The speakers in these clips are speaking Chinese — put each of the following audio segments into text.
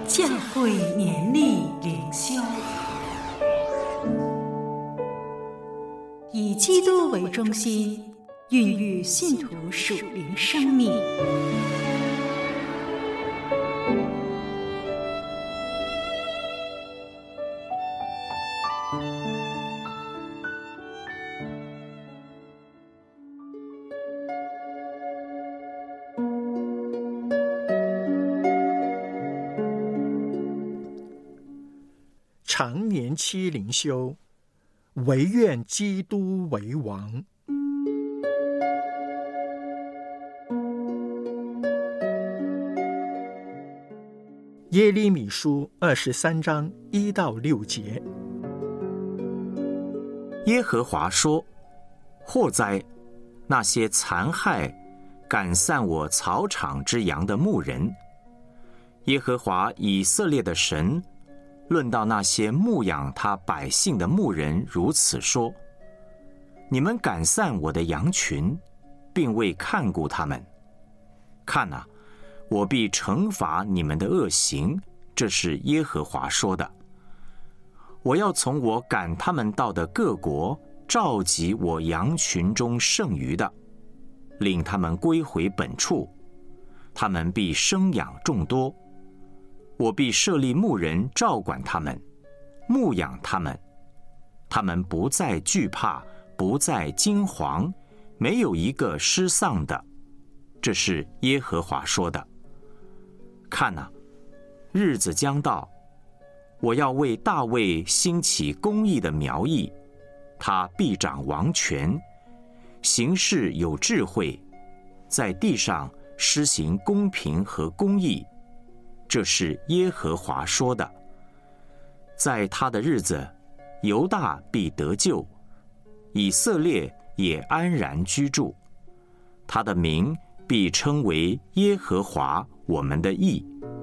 教会年历灵修，以基督为中心，孕育信徒属灵生命。 常年期灵修，惟愿基督为王。耶利米书23章1到6节。 耶和华说：祸哉！那些残害赶散我草场之羊的牧人。耶和华以色列的神论到那些牧养他百姓的牧人如此说：你们赶散我的羊群，并未看顾他们。看啊，我必惩罚你们的恶行，这是耶和华说的。我要从我赶他们到的各国召集我羊群中剩余的，令他们归回本处，他们必生养众多。我必设立牧人照管他们，牧养他们，他们不再惧怕，不再惊惶，没有一个失丧的。这是耶和华说的。看啊，日子将到，我要为大卫兴起公义的苗裔，他必掌王权，行事有智慧，在地上施行公平和公义。这是耶和华说的。在他的日子，犹大必得救，以色列也安然居住，他的名必称为耶和华我们的义。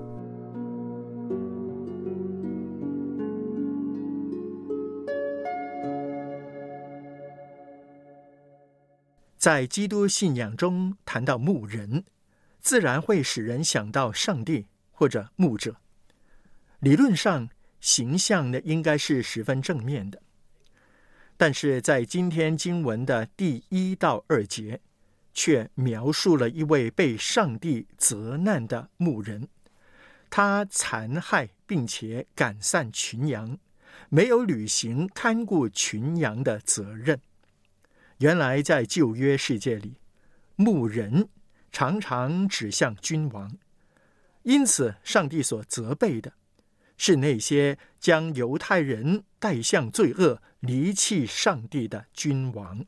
在基督信仰中谈到牧人，自然会使人想到上帝或者牧者。理论上，形象呢应该是十分正面的。但是在今天经文的第1到2节，却描述了一位被上帝责难的牧人，他残害并且赶散群羊，没有履行看顾群羊的责任。原来在旧约世界里，牧人常常指向君王，因此上帝所责备的是那些将犹太人带向罪恶、离弃上帝的君王。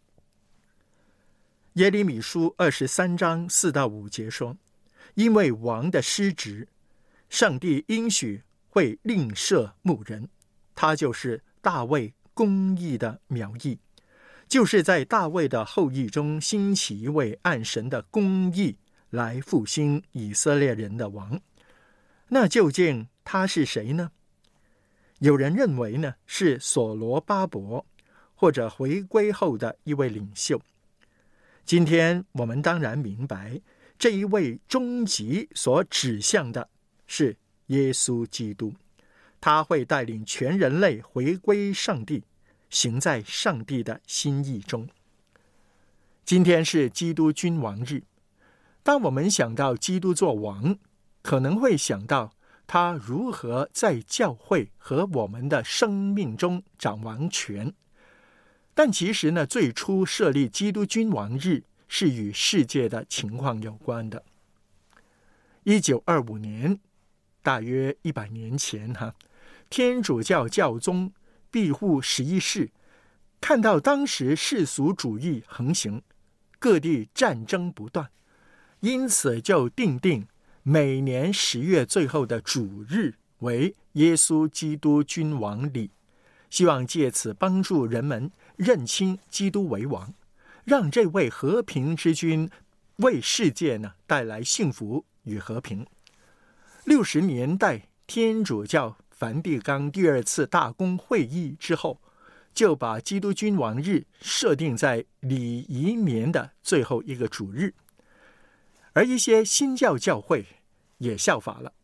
耶利米书23章4到5节说：因为王的失职，上帝应许会另设牧人，他就是大卫公义的苗裔，就是在大卫的后裔中兴起一位按神的公义来复兴以色列人的王。那究竟他是谁呢？有人认为呢是所罗巴伯，或者回归后的一位领袖。今天我们当然明白，这一位终极所指向的是耶稣基督，他会带领全人类回归上帝，行在上帝的心意中。今天是基督君王日，当我们想到基督做王，可能会想到他如何在教会和我们的生命中掌王权。但其实呢，最初设立基督君王日是与世界的情况有关的。1925年，大约100年前，天主教教宗庇护11世看到当时世俗主义横行，各地战争不断，因此就定每年10月最后的主日为耶稣基督君王礼，希望借此帮助人们认清基督为王，让这位和平之君为世界带来幸福与和平。60年代天主教梵蒂冈第2次大公会议之后，就把基督君王日设定在礼仪年的最后一个主日，而一些新教教会也效法了，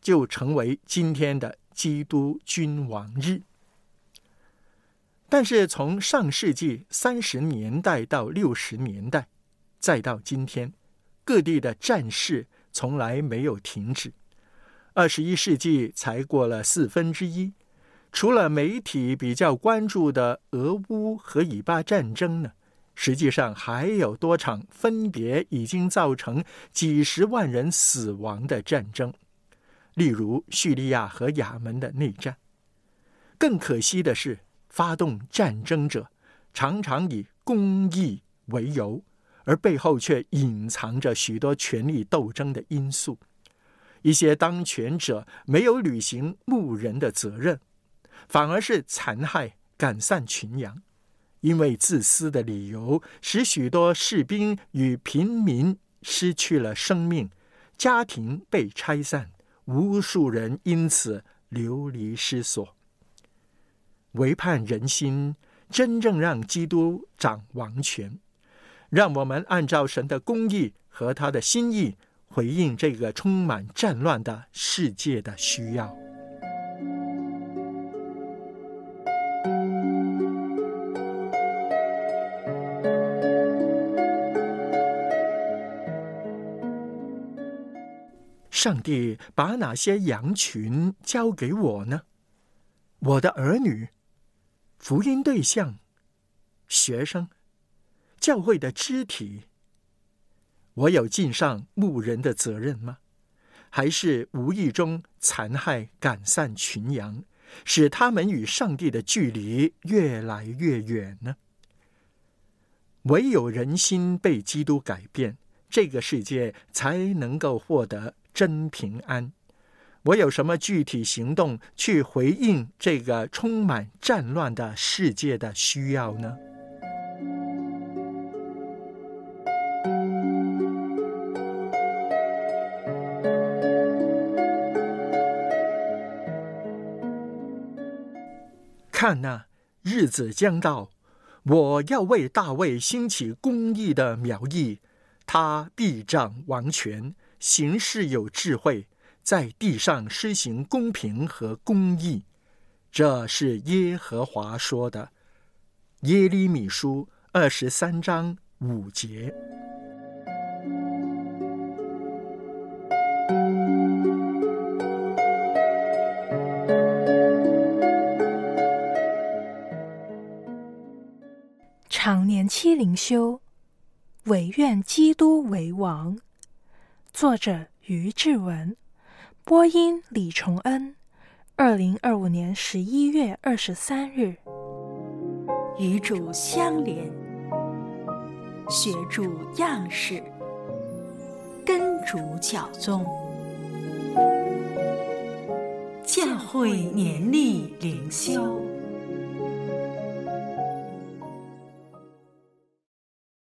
就成为今天的基督君王日。但是从上世纪30年代到60年代，再到今天，各地的战事从来没有停止。21世纪才过了1/4，除了媒体比较关注的俄乌和以巴战争呢，实际上还有多场分别已经造成几十万人死亡的战争，例如叙利亚和也门的内战。更可惜的是，发动战争者常常以公义为由，而背后却隐藏着许多权力斗争的因素。一些当权者没有履行牧人的责任，反而是残害赶散群羊，因为自私的理由，使许多士兵与平民失去了生命，家庭被拆散，无数人因此流离失所。唯盼人心，真正让基督掌王权，让我们按照神的公义和他的心意，回应这个充满战乱的世界的需要。上帝把哪些羊群交给我呢？我的儿女、福音对象、学生、教会的肢体。我有尽上牧人的责任吗？还是无意中残害赶散群羊，使他们与上帝的距离越来越远呢？唯有人心被基督改变，这个世界才能够获得真平安。我有什么具体行动去回应这个充满战乱的世界的需要呢？看哪，日子将到，我要为大卫兴起公义的苗裔，他必掌王权，行事有智慧，在地上施行公平和公义。这是耶和华说的。耶利米书23章5节。 常年期灵修，惟愿基督为王。作者于志文，播音李崇恩。2025年11月23日。与主相连，学主样式，跟主教宗。教会年历灵修。